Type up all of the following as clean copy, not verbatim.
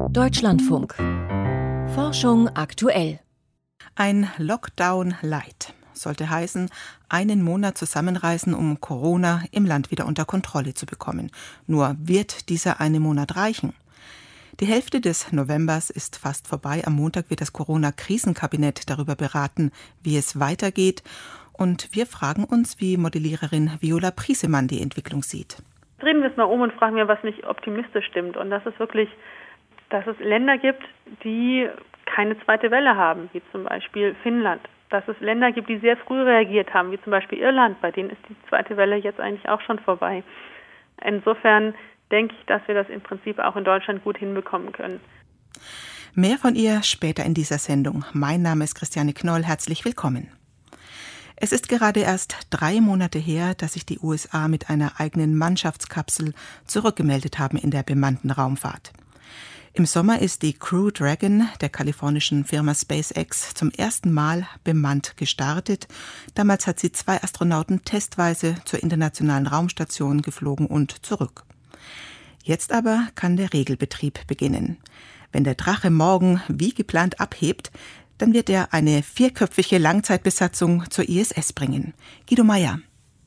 Deutschlandfunk. Forschung aktuell. Ein Lockdown Light sollte heißen, einen Monat zusammenreißen, um Corona im Land wieder unter Kontrolle zu bekommen. Nur wird dieser eine Monat reichen? Die Hälfte des Novembers ist fast vorbei. Am Montag wird das Corona-Krisenkabinett darüber beraten, wie es weitergeht. Und wir fragen uns, wie Modelliererin Viola Priesemann die Entwicklung sieht. Drehen wir es mal um und fragen wir, was nicht optimistisch stimmt. Und das ist wirklich, dass es Länder gibt, die keine zweite Welle haben, wie zum Beispiel Finnland. Dass es Länder gibt, die sehr früh reagiert haben, wie zum Beispiel Irland. Bei denen ist die zweite Welle jetzt eigentlich auch schon vorbei. Insofern denke ich, dass wir das im Prinzip auch in Deutschland gut hinbekommen können. Mehr von ihr später in dieser Sendung. Mein Name ist Christiane Knoll. Herzlich willkommen. Es ist gerade erst 3 Monate her, dass sich die USA mit einer eigenen Mannschaftskapsel zurückgemeldet haben in der bemannten Raumfahrt. Im Sommer ist die Crew Dragon der kalifornischen Firma SpaceX zum ersten Mal bemannt gestartet. Damals hat sie 2 Astronauten testweise zur internationalen Raumstation geflogen und zurück. Jetzt aber kann der Regelbetrieb beginnen. Wenn der Drache morgen wie geplant abhebt, dann wird er eine 4-köpfige Langzeitbesatzung zur ISS bringen. Guido Meyer.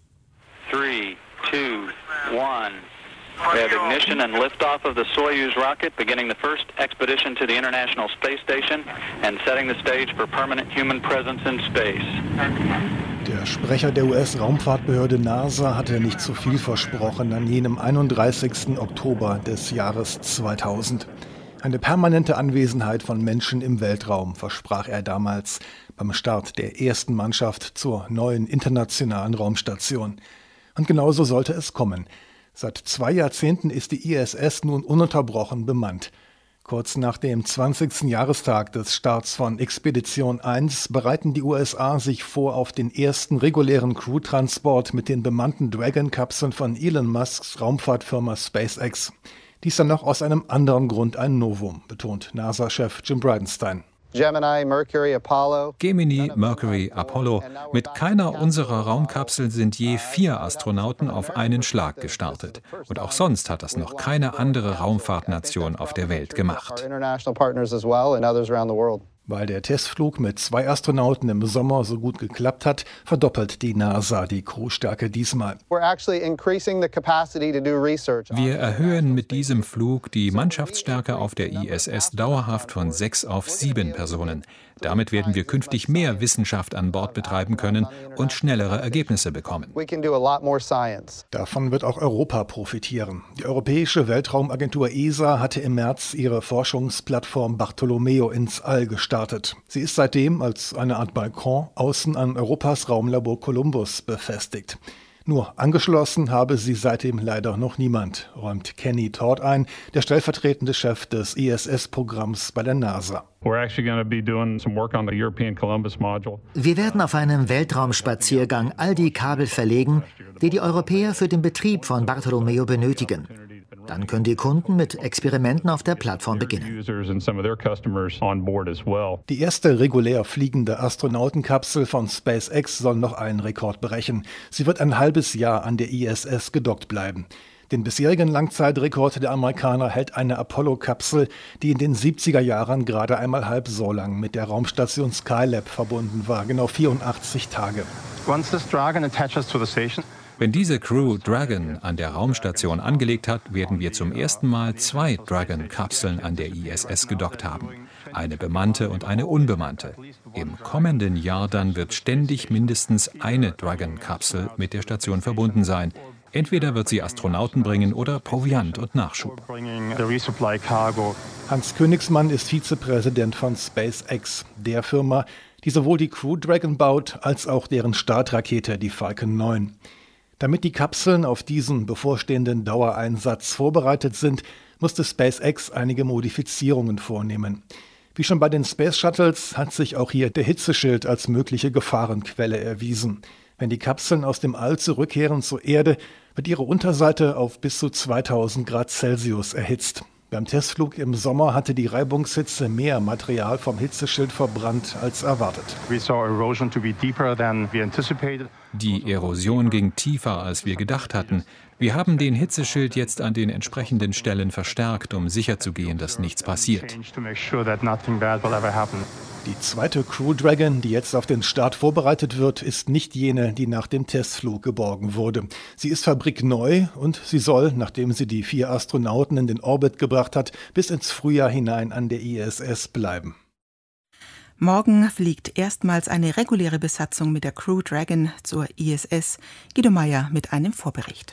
3, 2, 1. We have ignition and liftoff of the Soyuz rocket, beginning the first expedition to the International Space Station and setting the stage for permanent human presence in space. Der Sprecher der US-Raumfahrtbehörde NASA hatte nicht zu viel versprochen an jenem 31. Oktober des Jahres 2000. Eine permanente Anwesenheit von Menschen im Weltraum versprach er damals beim Start der ersten Mannschaft zur neuen internationalen Raumstation. Und genauso sollte es kommen. Seit 2 Jahrzehnten ist die ISS nun ununterbrochen bemannt. Kurz nach dem 20. Jahrestag des Starts von Expedition 1 bereiten die USA sich vor auf den ersten regulären Crew-Transport mit den bemannten Dragon-Kapseln von Elon Musks Raumfahrtfirma SpaceX. Dies dann noch aus einem anderen Grund ein Novum, betont NASA-Chef Jim Bridenstine. Gemini, Mercury, Apollo. Mit keiner unserer Raumkapseln sind je 4 Astronauten auf einen Schlag gestartet. Und auch sonst hat das noch keine andere Raumfahrtnation auf der Welt gemacht. Weil der Testflug mit 2 Astronauten im Sommer so gut geklappt hat, verdoppelt die NASA die Crewstärke diesmal. Wir erhöhen mit diesem Flug die Mannschaftsstärke auf der ISS dauerhaft von 6 auf 7 Personen. Damit werden wir künftig mehr Wissenschaft an Bord betreiben können und schnellere Ergebnisse bekommen. Davon wird auch Europa profitieren. Die Europäische Weltraumagentur ESA hatte im März ihre Forschungsplattform Bartolomeo ins All gestartet. Sie ist seitdem als eine Art Balkon außen an Europas Raumlabor Columbus befestigt. Nur angeschlossen habe sie seitdem leider noch niemand, räumt Kenny Todd ein, der stellvertretende Chef des ISS-Programms bei der NASA. Wir werden auf einem Weltraumspaziergang all die Kabel verlegen, die die Europäer für den Betrieb von Bartolomeo benötigen. Dann können die Kunden mit Experimenten auf der Plattform beginnen. Die erste regulär fliegende Astronautenkapsel von SpaceX soll noch einen Rekord brechen. Sie wird ein halbes Jahr an der ISS gedockt bleiben. Den bisherigen Langzeitrekord der Amerikaner hält eine Apollo-Kapsel, die in den 70er Jahren gerade einmal halb so lang mit der Raumstation Skylab verbunden war, genau 84 Tage. Wenn diese Crew Dragon an der Raumstation angelegt hat, werden wir zum ersten Mal 2 Dragon-Kapseln an der ISS gedockt haben. Eine bemannte und eine unbemannte. Im kommenden Jahr dann wird ständig mindestens eine Dragon-Kapsel mit der Station verbunden sein. Entweder wird sie Astronauten bringen oder Proviant und Nachschub. Hans Königsmann ist Vizepräsident von SpaceX, der Firma, die sowohl die Crew Dragon baut, als auch deren Startrakete, die Falcon 9. Damit die Kapseln auf diesen bevorstehenden Dauereinsatz vorbereitet sind, musste SpaceX einige Modifizierungen vornehmen. Wie schon bei den Space Shuttles hat sich auch hier der Hitzeschild als mögliche Gefahrenquelle erwiesen. Wenn die Kapseln aus dem All zurückkehren zur Erde, wird ihre Unterseite auf bis zu 2000 Grad Celsius erhitzt. Beim Testflug im Sommer hatte die Reibungshitze mehr Material vom Hitzeschild verbrannt als erwartet. Die Erosion ging tiefer, als wir gedacht hatten. Wir haben den Hitzeschild jetzt an den entsprechenden Stellen verstärkt, um sicherzugehen, dass nichts passiert. Die zweite Crew Dragon, die jetzt auf den Start vorbereitet wird, ist nicht jene, die nach dem Testflug geborgen wurde. Sie ist fabrikneu und sie soll, nachdem sie die 4 Astronauten in den Orbit gebracht hat, bis ins Frühjahr hinein an der ISS bleiben. Morgen fliegt erstmals eine reguläre Besatzung mit der Crew Dragon zur ISS. Guido Meyer mit einem Vorbericht.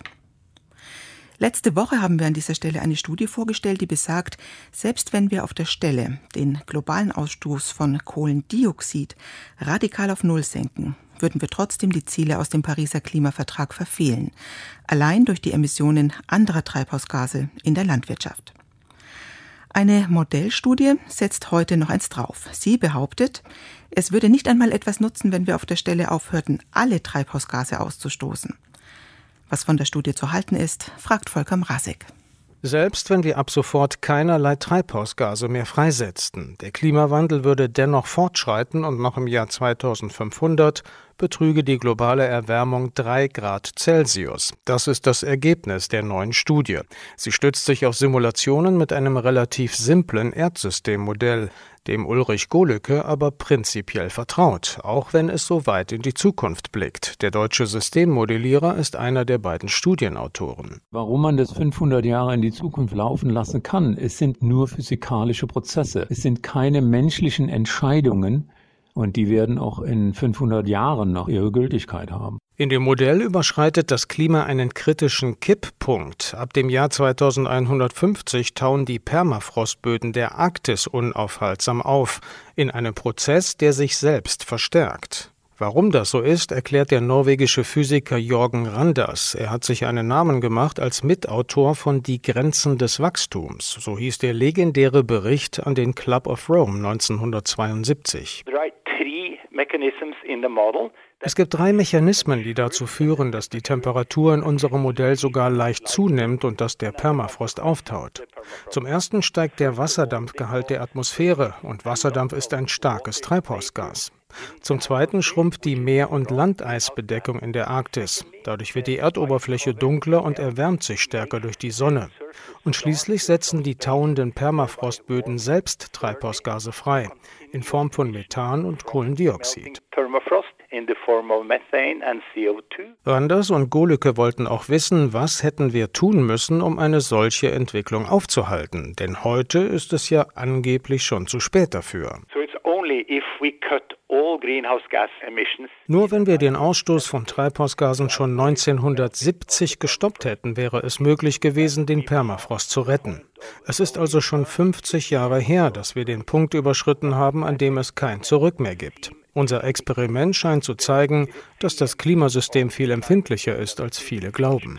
Letzte Woche haben wir an dieser Stelle eine Studie vorgestellt, die besagt, selbst wenn wir auf der Stelle den globalen Ausstoß von Kohlendioxid radikal auf Null senken, würden wir trotzdem die Ziele aus dem Pariser Klimavertrag verfehlen, allein durch die Emissionen anderer Treibhausgase in der Landwirtschaft. Eine Modellstudie setzt heute noch eins drauf. Sie behauptet, es würde nicht einmal etwas nutzen, wenn wir auf der Stelle aufhörten, alle Treibhausgase auszustoßen. Was von der Studie zu halten ist, fragt Volker Mrazek. Selbst wenn wir ab sofort keinerlei Treibhausgase mehr freisetzten, der Klimawandel würde dennoch fortschreiten und noch im Jahr 2500 betrüge die globale Erwärmung 3 Grad Celsius. Das ist das Ergebnis der neuen Studie. Sie stützt sich auf Simulationen mit einem relativ simplen Erdsystemmodell, dem Ulrich Golücke aber prinzipiell vertraut, auch wenn es so weit in die Zukunft blickt. Der deutsche Systemmodellierer ist einer der beiden Studienautoren. Warum man das 500 Jahre in die Zukunft laufen lassen kann, es sind nur physikalische Prozesse. Es sind keine menschlichen Entscheidungen und die werden auch in 500 Jahren noch ihre Gültigkeit haben. In dem Modell überschreitet das Klima einen kritischen Kipppunkt. Ab dem Jahr 2150 tauen die Permafrostböden der Arktis unaufhaltsam auf, in einem Prozess, der sich selbst verstärkt. Warum das so ist, erklärt der norwegische Physiker Jørgen Randers. Er hat sich einen Namen gemacht als Mitautor von Die Grenzen des Wachstums. So hieß der legendäre Bericht an den Club of Rome 1972. Es gibt 3 Mechanismen, die dazu führen, dass die Temperatur in unserem Modell sogar leicht zunimmt und dass der Permafrost auftaut. Zum ersten steigt der Wasserdampfgehalt der Atmosphäre und Wasserdampf ist ein starkes Treibhausgas. Zum Zweiten schrumpft die Meer- und Landeisbedeckung in der Arktis. Dadurch wird die Erdoberfläche dunkler und erwärmt sich stärker durch die Sonne. Und schließlich setzen die tauenden Permafrostböden selbst Treibhausgase frei, in Form von Methan und Kohlendioxid. Randers und Golücke wollten auch wissen, was hätten wir tun müssen, um eine solche Entwicklung aufzuhalten. Denn heute ist es ja angeblich schon zu spät dafür. Nur wenn wir den Ausstoß von Treibhausgasen schon 1970 gestoppt hätten, wäre es möglich gewesen, den Permafrost zu retten. Es ist also schon 50 Jahre her, dass wir den Punkt überschritten haben, an dem es kein Zurück mehr gibt. Unser Experiment scheint zu zeigen, dass das Klimasystem viel empfindlicher ist, als viele glauben.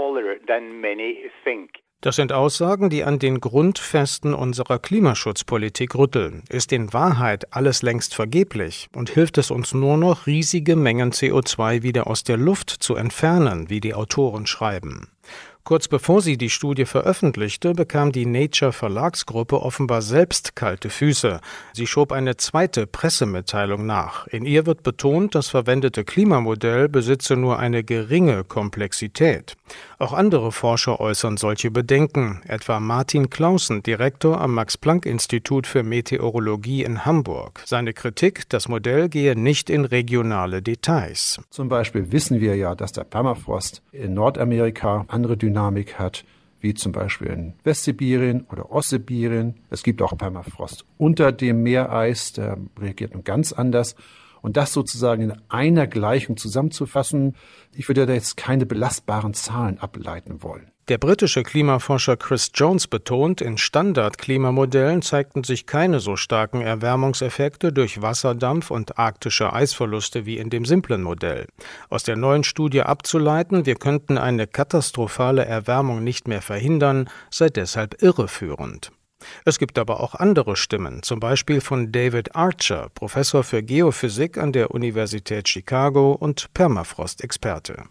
Das sind Aussagen, die an den Grundfesten unserer Klimaschutzpolitik rütteln. Ist in Wahrheit alles längst vergeblich und hilft es uns nur noch, riesige Mengen CO2 wieder aus der Luft zu entfernen, wie die Autoren schreiben. Kurz bevor sie die Studie veröffentlichte, bekam die Nature Verlagsgruppe offenbar selbst kalte Füße. Sie schob eine zweite Pressemitteilung nach. In ihr wird betont, das verwendete Klimamodell besitze nur eine geringe Komplexität. Auch andere Forscher äußern solche Bedenken, etwa Martin Clausen, Direktor am Max-Planck-Institut für Meteorologie in Hamburg. Seine Kritik, das Modell gehe nicht in regionale Details. Zum Beispiel wissen wir ja, dass der Permafrost in Nordamerika andere Dynamik hat, wie zum Beispiel in Westsibirien oder Ostsibirien. Es gibt auch Permafrost unter dem Meereis, der reagiert nun ganz anders. Und das sozusagen in einer Gleichung zusammenzufassen, ich würde da jetzt keine belastbaren Zahlen ableiten wollen. Der britische Klimaforscher Chris Jones betont, in Standard-Klimamodellen zeigten sich keine so starken Erwärmungseffekte durch Wasserdampf und arktische Eisverluste wie in dem simplen Modell. Aus der neuen Studie abzuleiten, wir könnten eine katastrophale Erwärmung nicht mehr verhindern, sei deshalb irreführend. Es gibt aber auch andere Stimmen, zum Beispiel von David Archer, Professor für Geophysik an der Universität Chicago und Permafrost-Experte.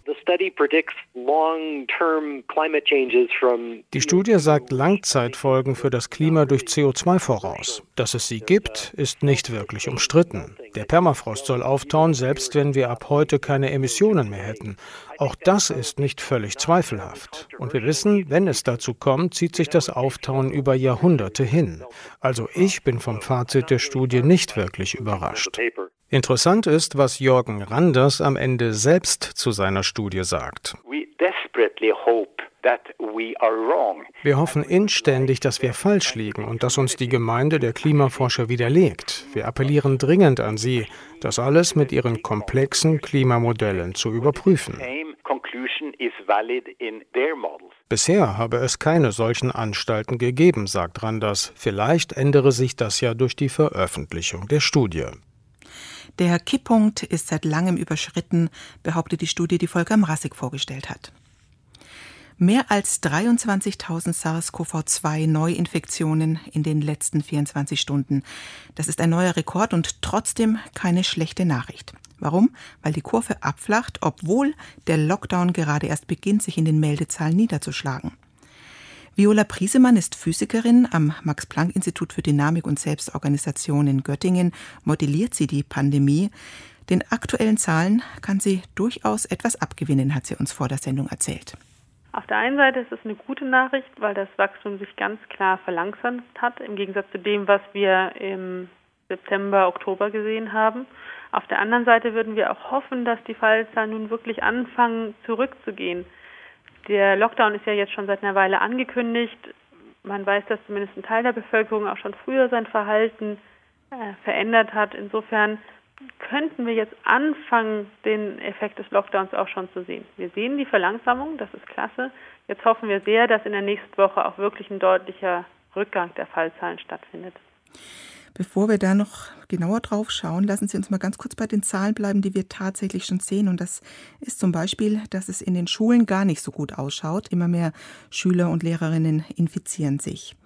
Die Studie sagt Langzeitfolgen für das Klima durch CO2 voraus. Dass es sie gibt, ist nicht wirklich umstritten. Der Permafrost soll auftauen, selbst wenn wir ab heute keine Emissionen mehr hätten. Auch das ist nicht völlig zweifelhaft. Und wir wissen, wenn es dazu kommt, zieht sich das Auftauen über Jahrhunderte hin. Also ich bin vom Fazit der Studie nicht wirklich überrascht. Interessant ist, was Jürgen Randers am Ende selbst zu seiner Studie sagt. Wir hoffen inständig, dass wir falsch liegen und dass uns die Gemeinde der Klimaforscher widerlegt. Wir appellieren dringend an Sie, das alles mit Ihren komplexen Klimamodellen zu überprüfen. Bisher habe es keine solchen Anstalten gegeben, sagt Randers. Vielleicht ändere sich das ja durch die Veröffentlichung der Studie. Der Kipppunkt ist seit langem überschritten, behauptet die Studie, die Volker Mrassig vorgestellt hat. Mehr als 23.000 SARS-CoV-2-Neuinfektionen in den letzten 24 Stunden. Das ist ein neuer Rekord und trotzdem keine schlechte Nachricht. Warum? Weil die Kurve abflacht, obwohl der Lockdown gerade erst beginnt, sich in den Meldezahlen niederzuschlagen. Viola Priesemann ist Physikerin am Max-Planck-Institut für Dynamik und Selbstorganisation in Göttingen. Modelliert sie die Pandemie. Den aktuellen Zahlen kann sie durchaus etwas abgewinnen, hat sie uns vor der Sendung erzählt. Auf der einen Seite ist es eine gute Nachricht, weil das Wachstum sich ganz klar verlangsamt hat, im Gegensatz zu dem, was wir im September, Oktober gesehen haben. Auf der anderen Seite würden wir auch hoffen, dass die Fallzahlen nun wirklich anfangen zurückzugehen. Der Lockdown ist ja jetzt schon seit einer Weile angekündigt. Man weiß, dass zumindest ein Teil der Bevölkerung auch schon früher sein Verhalten verändert hat. Insofern könnten wir jetzt anfangen, den Effekt des Lockdowns auch schon zu sehen. Wir sehen die Verlangsamung, das ist klasse. Jetzt hoffen wir sehr, dass in der nächsten Woche auch wirklich ein deutlicher Rückgang der Fallzahlen stattfindet. Bevor wir da noch genauer drauf schauen, lassen Sie uns mal ganz kurz bei den Zahlen bleiben, die wir tatsächlich schon sehen. Und das ist zum Beispiel, dass es in den Schulen gar nicht so gut ausschaut. Immer mehr Schüler und Lehrerinnen infizieren sich.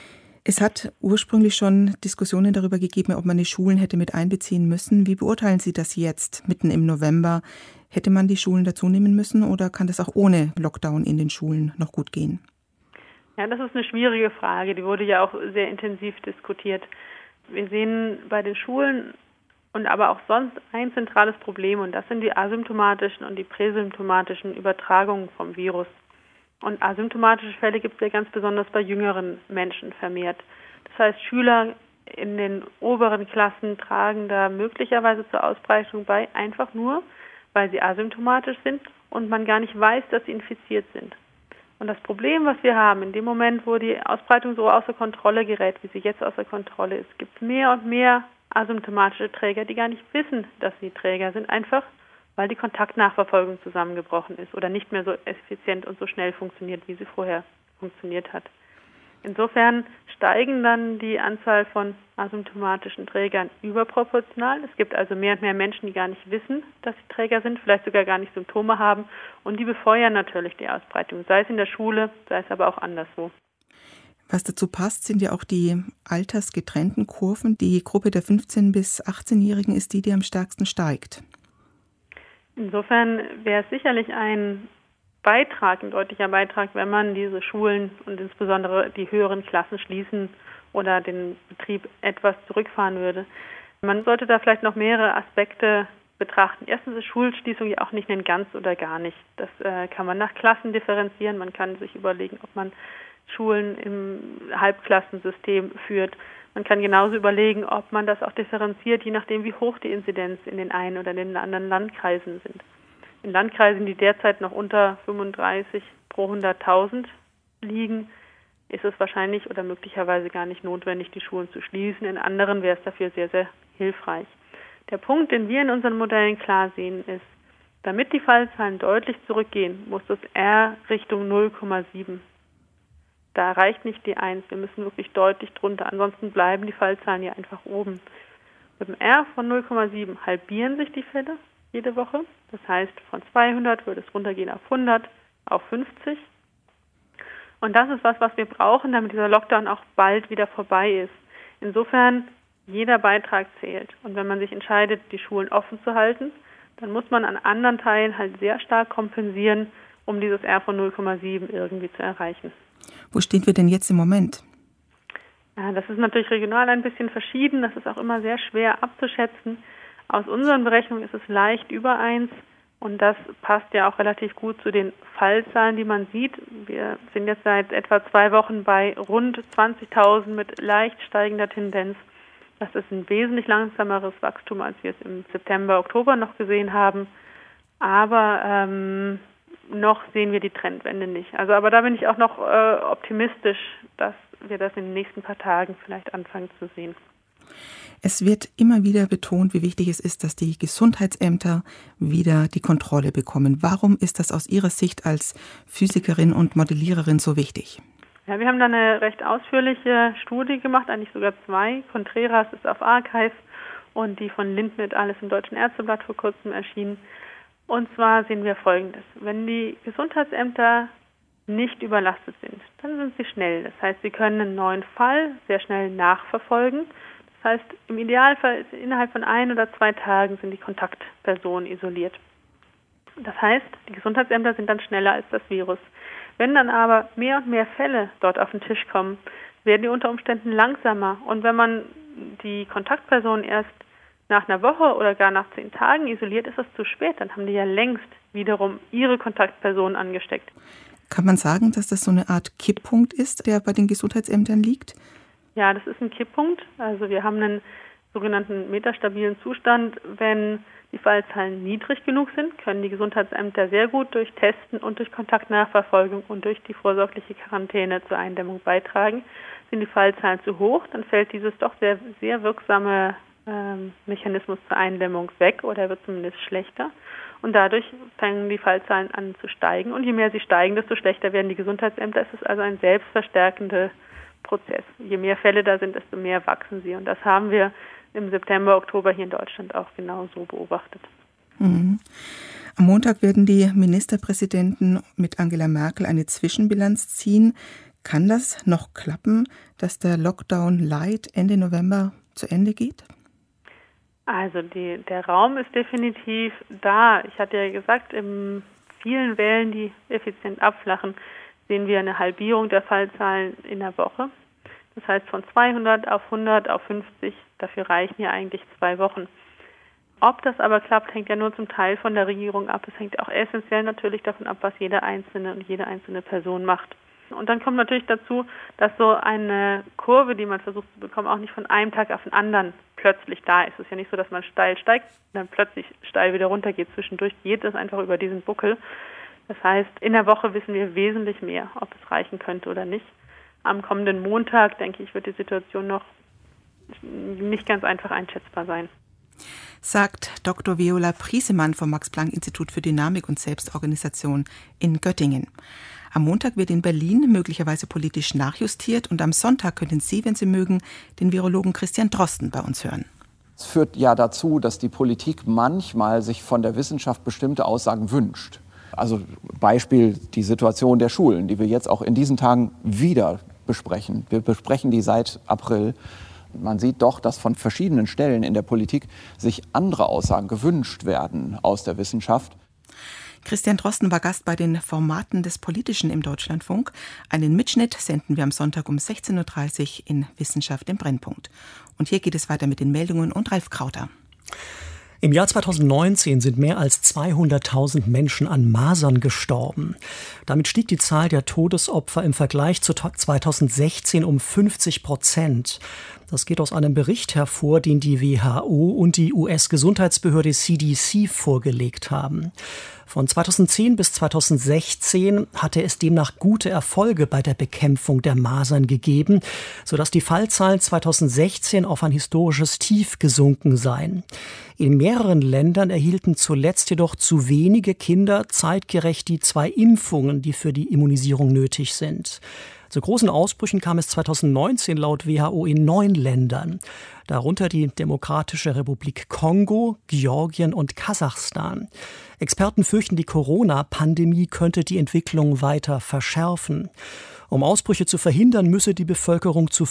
Es hat ursprünglich schon Diskussionen darüber gegeben, ob man die Schulen hätte mit einbeziehen müssen. Wie beurteilen Sie das jetzt, mitten im November? Hätte man die Schulen dazu nehmen müssen oder kann das auch ohne Lockdown in den Schulen noch gut gehen? Ja, das ist eine schwierige Frage. Die wurde ja auch sehr intensiv diskutiert. Wir sehen bei den Schulen und aber auch sonst ein zentrales Problem und das sind die asymptomatischen und die präsymptomatischen Übertragungen vom Virus. Und asymptomatische Fälle gibt es ja ganz besonders bei jüngeren Menschen vermehrt. Das heißt, Schüler in den oberen Klassen tragen da möglicherweise zur Ausbreitung bei, einfach nur, weil sie asymptomatisch sind und man gar nicht weiß, dass sie infiziert sind. Und das Problem, was wir haben, in dem Moment, wo die Ausbreitung so außer Kontrolle gerät, wie sie jetzt außer Kontrolle ist, gibt es mehr und mehr asymptomatische Träger, die gar nicht wissen, dass sie Träger sind, einfach weil die Kontaktnachverfolgung zusammengebrochen ist oder nicht mehr so effizient und so schnell funktioniert, wie sie vorher funktioniert hat. Insofern steigen dann die Anzahl von asymptomatischen Trägern überproportional. Es gibt also mehr und mehr Menschen, die gar nicht wissen, dass sie Träger sind, vielleicht sogar gar nicht Symptome haben und die befeuern natürlich die Ausbreitung, sei es in der Schule, sei es aber auch anderswo. Was dazu passt, sind ja auch die altersgetrennten Kurven. Die Gruppe der 15- bis 18-Jährigen ist die am stärksten steigt. Insofern wäre es sicherlich ein deutlicher Beitrag, wenn man diese Schulen und insbesondere die höheren Klassen schließen oder den Betrieb etwas zurückfahren würde. Man sollte da vielleicht noch mehrere Aspekte betrachten. Erstens ist Schulschließung ja auch nicht ein ganz oder gar nicht. Das kann man nach Klassen differenzieren. Man kann sich überlegen, ob man Schulen im Halbklassensystem führt. Man kann genauso überlegen, ob man das auch differenziert, je nachdem, wie hoch die Inzidenz in den einen oder den anderen Landkreisen sind. In Landkreisen, die derzeit noch unter 35 pro 100.000 liegen, ist es wahrscheinlich oder möglicherweise gar nicht notwendig, die Schulen zu schließen. In anderen wäre es dafür sehr, sehr hilfreich. Der Punkt, den wir in unseren Modellen klar sehen, ist, damit die Fallzahlen deutlich zurückgehen, muss das R Richtung 0,7. Da reicht nicht die 1, wir müssen wirklich deutlich drunter, ansonsten bleiben die Fallzahlen ja einfach oben. Mit dem R von 0,7 halbieren sich die Fälle jede Woche. Das heißt, von 200 würde es runtergehen auf 100, auf 50. Und das ist was wir brauchen, damit dieser Lockdown auch bald wieder vorbei ist. Insofern, jeder Beitrag zählt. Und wenn man sich entscheidet, die Schulen offen zu halten, dann muss man an anderen Teilen halt sehr stark kompensieren, um dieses R von 0,7 irgendwie zu erreichen. Wo stehen wir denn jetzt im Moment? Ja, das ist natürlich regional ein bisschen verschieden. Das ist auch immer sehr schwer abzuschätzen. Aus unseren Berechnungen ist es leicht über 1. Und das passt ja auch relativ gut zu den Fallzahlen, die man sieht. Wir sind jetzt seit etwa 2 Wochen bei rund 20.000 mit leicht steigender Tendenz. Das ist ein wesentlich langsameres Wachstum, als wir es im September, Oktober noch gesehen haben. Aber noch sehen wir die Trendwende nicht. Aber da bin ich auch noch optimistisch, dass wir das in den nächsten paar Tagen vielleicht anfangen zu sehen. Es wird immer wieder betont, wie wichtig es ist, dass die Gesundheitsämter wieder die Kontrolle bekommen. Warum ist das aus Ihrer Sicht als Physikerin und Modelliererin so wichtig? Ja, wir haben da eine recht ausführliche Studie gemacht, eigentlich sogar 2. Contreras ist auf Archive und die von Linden et al. Ist im Deutschen Ärzteblatt vor kurzem erschienen. Und zwar sehen wir Folgendes. Wenn die Gesundheitsämter nicht überlastet sind, dann sind sie schnell. Das heißt, sie können einen neuen Fall sehr schnell nachverfolgen. Das heißt, im Idealfall ist innerhalb von 1 oder 2 Tagen sind die Kontaktpersonen isoliert. Das heißt, die Gesundheitsämter sind dann schneller als das Virus. Wenn dann aber mehr und mehr Fälle dort auf den Tisch kommen, werden die unter Umständen langsamer. Und wenn man die Kontaktpersonen erst nach einer Woche oder gar nach 10 Tagen isoliert, ist das zu spät. Dann haben die ja längst wiederum ihre Kontaktpersonen angesteckt. Kann man sagen, dass das so eine Art Kipppunkt ist, der bei den Gesundheitsämtern liegt? Ja, das ist ein Kipppunkt. Also wir haben einen sogenannten metastabilen Zustand. Wenn die Fallzahlen niedrig genug sind, können die Gesundheitsämter sehr gut durch Testen und durch Kontaktnachverfolgung und durch die vorsorgliche Quarantäne zur Eindämmung beitragen. Sind die Fallzahlen zu hoch, dann fällt dieses doch sehr, sehr wirksame Mechanismus zur Eindämmung weg oder wird zumindest schlechter. Und dadurch fangen die Fallzahlen an zu steigen. Und je mehr sie steigen, desto schlechter werden die Gesundheitsämter. Es ist also ein selbstverstärkender Prozess. Je mehr Fälle da sind, desto mehr wachsen sie. Und das haben wir im September, Oktober hier in Deutschland auch genau so beobachtet. Mhm. Am Montag werden die Ministerpräsidenten mit Angela Merkel eine Zwischenbilanz ziehen. Kann das noch klappen, dass der Lockdown Light Ende November zu Ende geht? Also der Raum ist definitiv da. Ich hatte ja gesagt, in vielen Wellen, die effizient abflachen, sehen wir eine Halbierung der Fallzahlen in der Woche. Das heißt von 200 auf 100 auf 50, dafür reichen ja eigentlich 2 Wochen. Ob das aber klappt, hängt ja nur zum Teil von der Regierung ab. Es hängt auch essentiell natürlich davon ab, was jeder Einzelne und jede einzelne Person macht. Und dann kommt natürlich dazu, dass so eine Kurve, die man versucht zu bekommen, auch nicht von einem Tag auf den anderen plötzlich da ist. Es ist ja nicht so, dass man steil steigt und dann plötzlich steil wieder runtergeht. Zwischendurch geht es einfach über diesen Buckel. Das heißt, in der Woche wissen wir wesentlich mehr, ob es reichen könnte oder nicht. Am kommenden Montag, denke ich, wird die Situation noch nicht ganz einfach einschätzbar sein. Sagt Dr. Viola Priesemann vom Max-Planck-Institut für Dynamik und Selbstorganisation in Göttingen. Am Montag wird in Berlin möglicherweise politisch nachjustiert und am Sonntag können Sie, wenn Sie mögen, den Virologen Christian Drosten bei uns hören. Es führt ja dazu, dass die Politik manchmal sich von der Wissenschaft bestimmte Aussagen wünscht. Also Beispiel die Situation der Schulen, die wir jetzt auch in diesen Tagen wieder besprechen. Wir besprechen die seit April. Man sieht doch, dass von verschiedenen Stellen in der Politik sich andere Aussagen gewünscht werden aus der Wissenschaft. Christian Drosten war Gast bei den Formaten des Politischen im Deutschlandfunk. Einen Mitschnitt senden wir am Sonntag um 16.30 Uhr in Wissenschaft im Brennpunkt. Und hier geht es weiter mit den Meldungen und Ralf Krauter. Im Jahr 2019 sind mehr als 200.000 Menschen an Masern gestorben. Damit stieg die Zahl der Todesopfer im Vergleich zu 2016 um 50%. Das geht aus einem Bericht hervor, den die WHO und die US-Gesundheitsbehörde CDC vorgelegt haben. Von 2010 bis 2016 hatte es demnach gute Erfolge bei der Bekämpfung der Masern gegeben, sodass die Fallzahlen 2016 auf ein historisches Tief gesunken seien. In mehreren Ländern erhielten zuletzt jedoch zu wenige Kinder zeitgerecht die 2 Impfungen, die für die Immunisierung nötig sind. Zu großen Ausbrüchen kam es 2019 laut WHO in 9 Ländern, darunter die Demokratische Republik Kongo, Georgien und Kasachstan. Experten fürchten, die Corona-Pandemie könnte die Entwicklung weiter verschärfen. Um Ausbrüche zu verhindern, müsse die Bevölkerung zu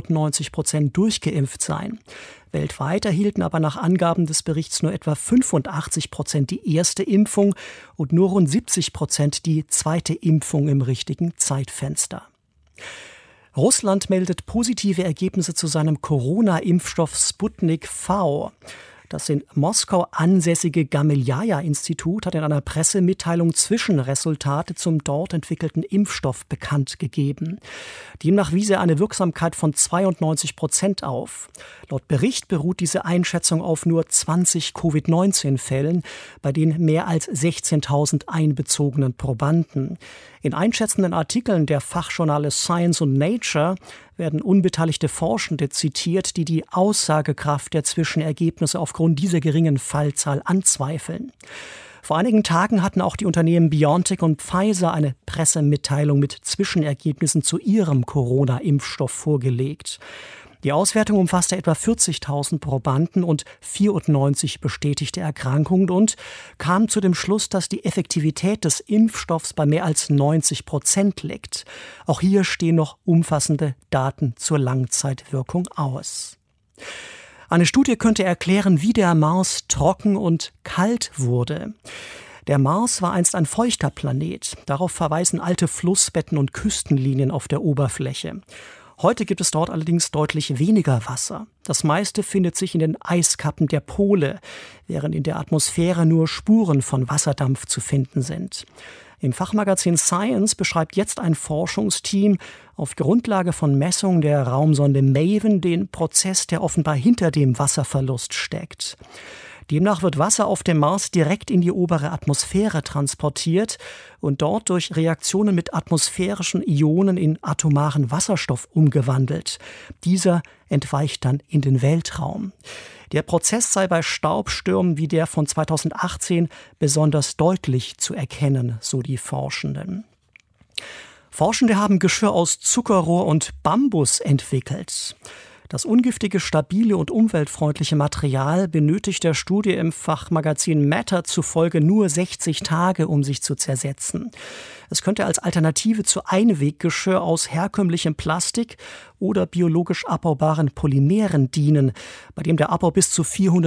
95% durchgeimpft sein. Weltweit erhielten aber nach Angaben des Berichts nur etwa 85% die erste Impfung und nur rund 70% die zweite Impfung im richtigen Zeitfenster. Russland meldet positive Ergebnisse zu seinem Corona-Impfstoff Sputnik V. Das in Moskau ansässige Gamiljaja-Institut hat in einer Pressemitteilung Zwischenresultate zum dort entwickelten Impfstoff bekannt gegeben. Demnach wies er eine Wirksamkeit von 92% auf. Laut Bericht beruht diese Einschätzung auf nur 20 Covid-19-Fällen, bei den mehr als 16.000 einbezogenen Probanden. In einschätzenden Artikeln der Fachjournale Science und Nature werden unbeteiligte Forschende zitiert, die die Aussagekraft der Zwischenergebnisse aufgrund dieser geringen Fallzahl anzweifeln. Vor einigen Tagen hatten auch die Unternehmen BioNTech und Pfizer eine Pressemitteilung mit Zwischenergebnissen zu ihrem Corona-Impfstoff vorgelegt. Die Auswertung umfasste etwa 40.000 Probanden und 94 bestätigte Erkrankungen und kam zu dem Schluss, dass die Effektivität des Impfstoffs bei mehr als 90% liegt. Auch hier stehen noch umfassende Daten zur Langzeitwirkung aus. Eine Studie könnte erklären, wie der Mars trocken und kalt wurde. Der Mars war einst ein feuchter Planet. Darauf verweisen alte Flussbetten und Küstenlinien auf der Oberfläche. Heute gibt es dort allerdings deutlich weniger Wasser. Das meiste findet sich in den Eiskappen der Pole, während in der Atmosphäre nur Spuren von Wasserdampf zu finden sind. Im Fachmagazin Science beschreibt jetzt ein Forschungsteam auf Grundlage von Messungen der Raumsonde MAVEN den Prozess, der offenbar hinter dem Wasserverlust steckt. Demnach wird Wasser auf dem Mars direkt in die obere Atmosphäre transportiert und dort durch Reaktionen mit atmosphärischen Ionen in atomaren Wasserstoff umgewandelt. Dieser entweicht dann in den Weltraum. Der Prozess sei bei Staubstürmen wie der von 2018 besonders deutlich zu erkennen, so die Forschenden. Forschende haben Geschirr aus Zuckerrohr und Bambus entwickelt. Das ungiftige, stabile und umweltfreundliche Material benötigt der Studie im Fachmagazin Matter zufolge nur 60 Tage, um sich zu zersetzen. Es könnte als Alternative zu Einweggeschirr aus herkömmlichem Plastik oder biologisch abbaubaren Polymeren dienen, bei dem der Abbau bis zu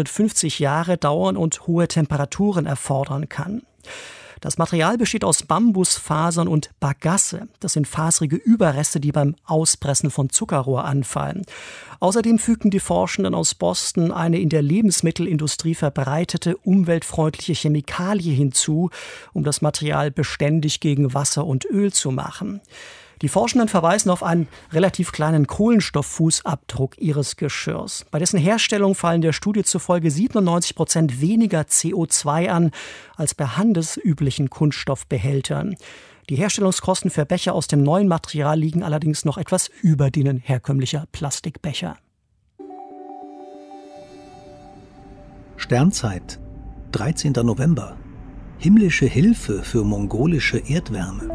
450 Jahre dauern und hohe Temperaturen erfordern kann. Das Material besteht aus Bambusfasern und Bagasse. Das sind faserige Überreste, die beim Auspressen von Zuckerrohr anfallen. Außerdem fügten die Forschenden aus Boston eine in der Lebensmittelindustrie verbreitete umweltfreundliche Chemikalie hinzu, um das Material beständig gegen Wasser und Öl zu machen. Die Forschenden verweisen auf einen relativ kleinen Kohlenstofffußabdruck ihres Geschirrs. Bei dessen Herstellung fallen der Studie zufolge 97% weniger CO2 an als bei handelsüblichen Kunststoffbehältern. Die Herstellungskosten für Becher aus dem neuen Material liegen allerdings noch etwas über denen herkömmlicher Plastikbecher. Sternzeit, 13. November. Himmlische Hilfe für mongolische Erdwärme.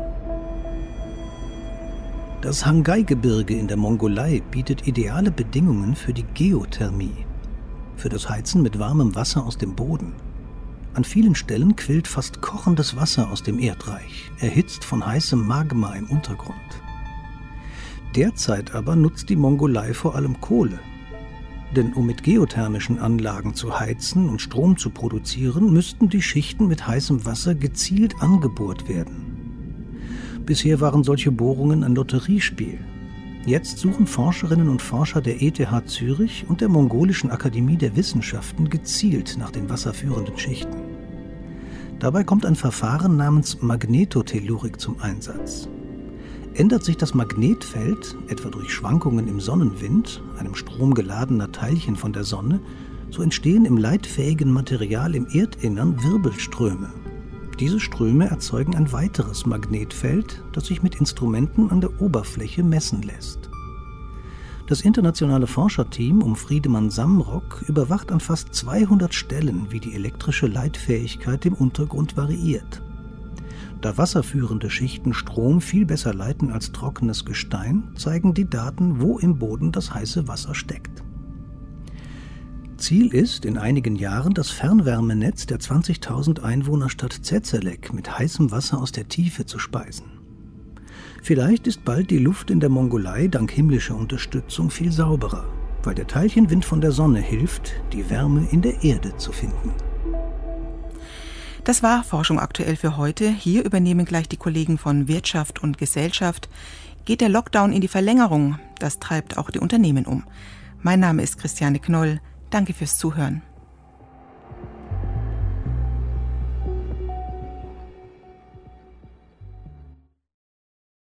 Das Hangai-Gebirge in der Mongolei bietet ideale Bedingungen für die Geothermie, für das Heizen mit warmem Wasser aus dem Boden. An vielen Stellen quillt fast kochendes Wasser aus dem Erdreich, erhitzt von heißem Magma im Untergrund. Derzeit aber nutzt die Mongolei vor allem Kohle. Denn um mit geothermischen Anlagen zu heizen und Strom zu produzieren, müssten die Schichten mit heißem Wasser gezielt angebohrt werden. Bisher waren solche Bohrungen ein Lotteriespiel. Jetzt suchen Forscherinnen und Forscher der ETH Zürich und der Mongolischen Akademie der Wissenschaften gezielt nach den wasserführenden Schichten. Dabei kommt ein Verfahren namens Magnetotellurik zum Einsatz. Ändert sich das Magnetfeld, etwa durch Schwankungen im Sonnenwind, einem Strom geladener Teilchen von der Sonne, so entstehen im leitfähigen Material im Erdinnern Wirbelströme. Diese Ströme erzeugen ein weiteres Magnetfeld, das sich mit Instrumenten an der Oberfläche messen lässt. Das internationale Forscherteam um Friedemann Samrock überwacht an fast 200 Stellen, wie die elektrische Leitfähigkeit im Untergrund variiert. Da wasserführende Schichten Strom viel besser leiten als trockenes Gestein, zeigen die Daten, wo im Boden das heiße Wasser steckt. Ziel ist, in einigen Jahren das Fernwärmenetz der 20.000 Einwohnerstadt Zezerlek mit heißem Wasser aus der Tiefe zu speisen. Vielleicht ist bald die Luft in der Mongolei dank himmlischer Unterstützung viel sauberer, weil der Teilchenwind von der Sonne hilft, die Wärme in der Erde zu finden. Das war Forschung aktuell für heute. Hier übernehmen gleich die Kollegen von Wirtschaft und Gesellschaft. Geht der Lockdown in die Verlängerung? Das treibt auch die Unternehmen um. Mein Name ist Christiane Knoll. Danke fürs Zuhören.